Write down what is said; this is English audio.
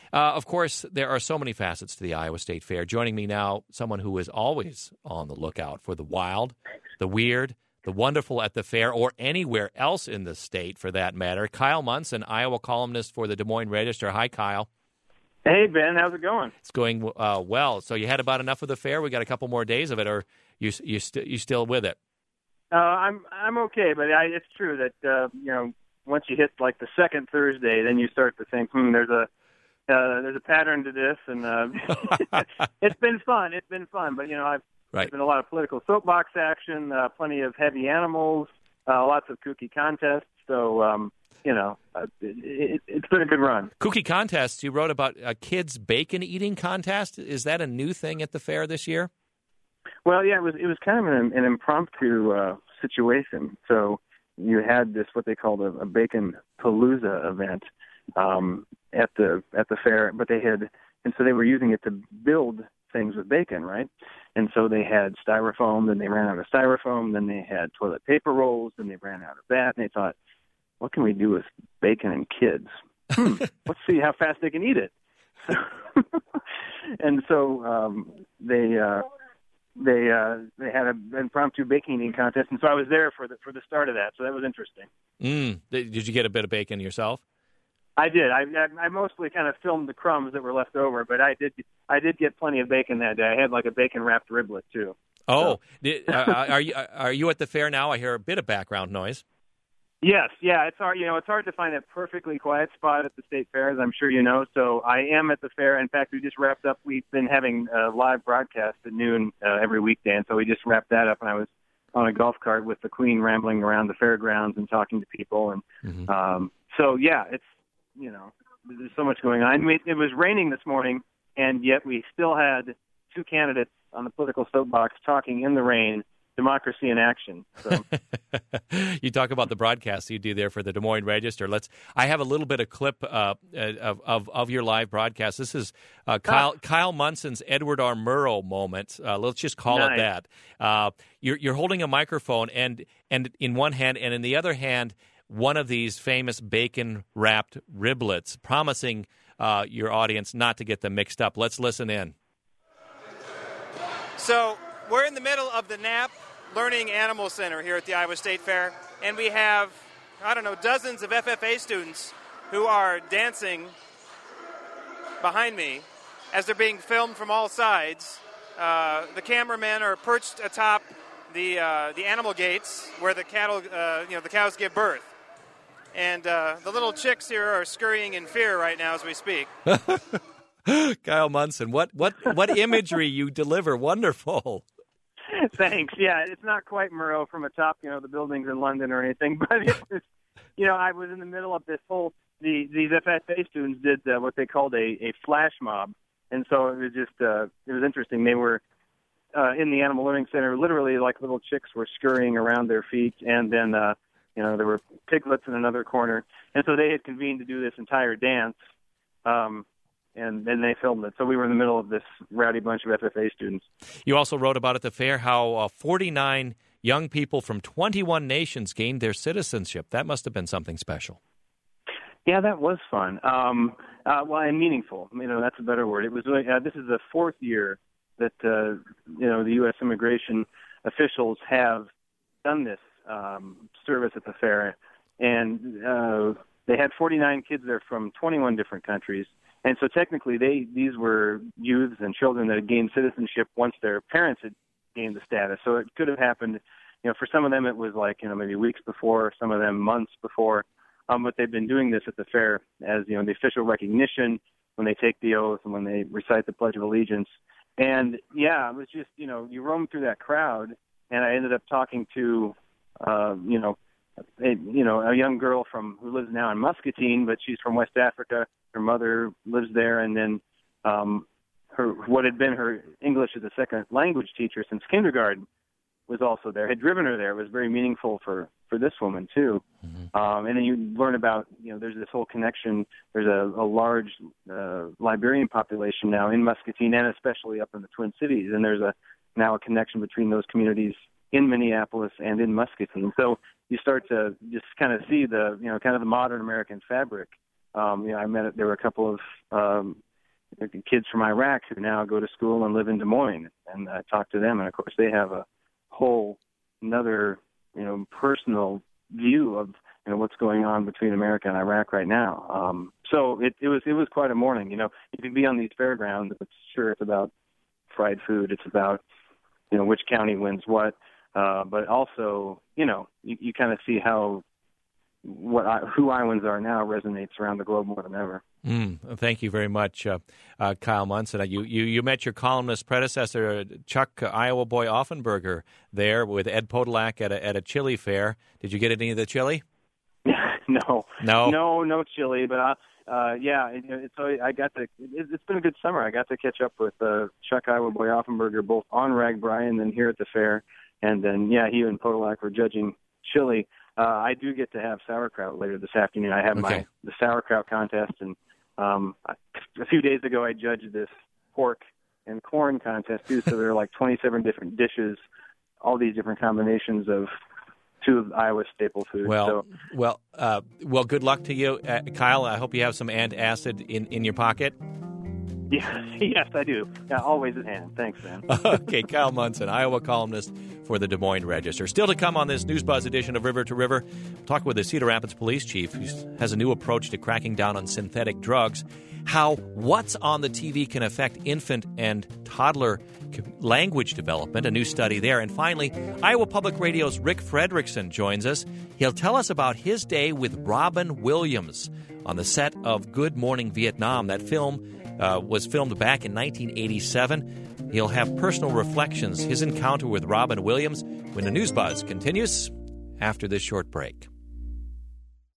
Of course, there are so many facets to the Iowa State Fair. Joining me now, someone who is always on the lookout for the wild, the weird, the wonderful at the fair, or anywhere else in the state for that matter. Kyle Munson, Iowa columnist for the Des Moines Register. Hi, Kyle. Hey, Ben. How's it going? It's going well. So you had about enough of the fair? We got a couple more days of it, or you still with it? I'm okay, but it's true that once you hit like the second Thursday, then you start to think, there's a pattern to this, and it's been fun. It's been fun, but there's been a lot of political soapbox action, plenty of heavy animals, lots of kooky contests. So it's been a good run. Kooky contests. You wrote about a kids' bacon eating contest. Is that a new thing at the fair this year? Well, yeah, it was kind of an impromptu situation. So you had this what they called a bacon palooza event at the fair, but so they were using it to build things with bacon, right? And so they had styrofoam, then they ran out of styrofoam, then they had toilet paper rolls, then they ran out of that, and they thought, what can we do with bacon and kids? Let's see how fast they can eat it. And so they had an impromptu bacon eating contest, and so I was there for the start of that. So that was interesting. Did you get a bit of bacon yourself? I did. I mostly kind of filmed the crumbs that were left over, but I did get plenty of bacon that day. I had like a bacon wrapped riblet too. Oh, so. Are you at the fair now? I hear a bit of background noise. Yes, yeah, it's hard. It's hard to find a perfectly quiet spot at the state fair, as I'm sure you know. So I am at the fair. In fact, we just wrapped up. We've been having a live broadcast at noon every weekday, and so we just wrapped that up. And I was on a golf cart with the Queen, rambling around the fairgrounds and talking to people. And so yeah, it's there's so much going on. I mean, it was raining this morning, and yet we still had two candidates on the political soapbox talking in the rain. Democracy in action. So. You talk about the broadcast you do there for the Des Moines Register. I have a little bit of clip of your live broadcast. This is Kyle Munson's Edward R. Murrow moment. Let's just call it that. You're holding a microphone and in one hand, and in the other hand, one of these famous bacon-wrapped riblets, promising your audience not to get them mixed up. Let's listen in. So we're in the middle of the Knapp Learning Animal Center here at the Iowa State Fair, and we have, dozens of FFA students who are dancing behind me as they're being filmed from all sides. The cameramen are perched atop the animal gates where the cattle, the cows give birth. And the little chicks here are scurrying in fear right now as we speak. Kyle Munson, what imagery you deliver. Wonderful. Thanks. Yeah, it's not quite Murrow from atop, the buildings in London or anything, but it's, I was in the middle of this whole, these FFA students did what they called a flash mob. And so it was just, it was interesting. They were in the Animal Learning Center, literally like little chicks were scurrying around their feet. And then, there were piglets in another corner. And so they had convened to do this entire dance. And then they filmed it. So we were in the middle of this rowdy bunch of FFA students. You also wrote about at the fair how 49 young people from 21 nations gained their citizenship. That must have been something special. Yeah, that was fun. And meaningful. That's a better word. It was. This is the fourth year that the U.S. immigration officials have done this service at the fair, and they had 49 kids there from 21 different countries. And so technically these were youths and children that had gained citizenship once their parents had gained the status. So it could have happened, for some of them it was like, maybe weeks before, some of them months before. But they've been doing this at the fair as, the official recognition when they take the oath and when they recite the Pledge of Allegiance. And yeah, it was just, you roam through that crowd, and I ended up talking to, a young girl who lives now in Muscatine, but she's from West Africa. Her mother lives there, and then what had been her English as a second language teacher since kindergarten was also there. Had driven her there. It was very meaningful for this woman too. Mm-hmm. And then you learn about there's this whole connection. There's a large Liberian population now in Muscatine, and especially up in the Twin Cities. And there's now a connection between those communities in Minneapolis and in Muscatine. So you start to just kind of see the kind of the modern American fabric I met there were a couple of kids from Iraq who now go to school and live in Des Moines, and I talked to them, and of course they have a whole another personal view of what's going on between America and Iraq right now. So it was quite a morning. You can be on these fairgrounds, but sure it's about fried food, it's about which county wins what, but also you kind of see how who Iowans are now resonates around the globe more than ever. Thank you very much, Kyle Munson. You met your columnist predecessor, Chuck Iowa Boy Offenberger, there with Ed Podolak at a chili fair. Did you get any of the chili? No chili, but I got to. It's been a good summer. I got to catch up with Chuck Iowa Boy Offenberger both on RAGBRAI and then here at the fair, and then he and Podolak were judging chili. I do get to have sauerkraut later this afternoon. I have the sauerkraut contest, and a few days ago I judged this pork and corn contest too. So there are like 27 different dishes, all these different combinations of two of Iowa's staple foods. Well, good luck to you, Kyle. I hope you have some antacid in your pocket. Yes, I do. Yeah, always at hand. Thanks, man. Okay, Kyle Munson, Iowa columnist for the Des Moines Register. Still to come on this News Buzz edition of River to River, we'll talk with the Cedar Rapids police chief, who has a new approach to cracking down on synthetic drugs, how what's on the TV can affect infant and toddler language development, a new study there. And finally, Iowa Public Radio's Rick Fredrickson joins us. He'll tell us about his day with Robin Williams on the set of Good Morning Vietnam. That film was filmed back in 1987. He'll have personal reflections, his encounter with Robin Williams, when the News Buzz continues after this short break.